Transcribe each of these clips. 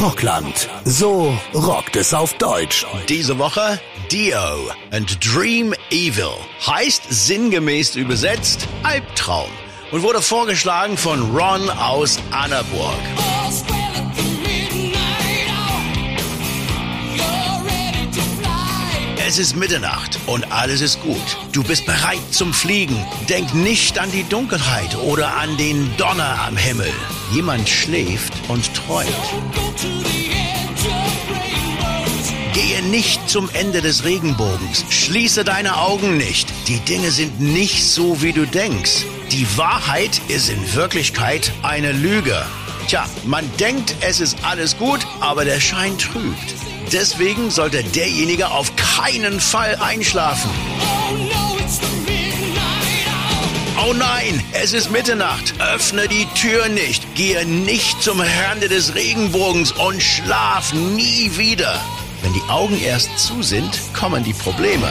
Rockland. So rockt es auf Deutsch. Diese Woche Dio and Dream Evil. Heißt sinngemäß übersetzt Albtraum. Und wurde vorgeschlagen von Ron aus Annaburg. Es ist Mitternacht und alles ist gut. Du bist bereit zum Fliegen. Denk nicht an die Dunkelheit oder an den Donner am Himmel. Jemand schläft und träumt. Gehe nicht zum Ende des Regenbogens. Schließe deine Augen nicht. Die Dinge sind nicht so, wie du denkst. Die Wahrheit ist in Wirklichkeit eine Lüge. Tja, man denkt, es ist alles gut, aber der Schein trügt. Deswegen sollte derjenige auf keinen Fall einschlafen. Oh nein, es ist Mitternacht. Öffne die Tür nicht. Gehe nicht zum Rande des Regenbogens und schlaf nie wieder. Wenn die Augen erst zu sind, kommen die Probleme.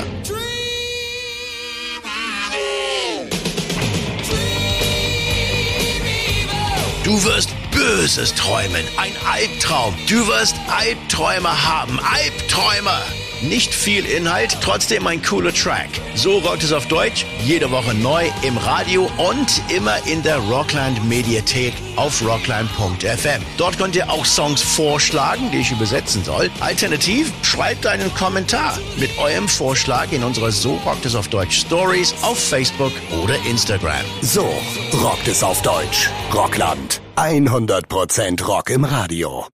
Du wirst Böses träumen, ein Albtraum. Du wirst Albträume haben, Albträume. Nicht viel Inhalt, trotzdem ein cooler Track. So rockt es auf Deutsch, jede Woche neu im Radio und immer in der Rockland Mediathek auf rockland.fm. Dort könnt ihr auch Songs vorschlagen, die ich übersetzen soll. Alternativ schreibt einen Kommentar mit eurem Vorschlag in unsere So rockt es auf Deutsch Stories auf Facebook oder Instagram. So rockt es auf Deutsch. Rockland. 100% Rock im Radio.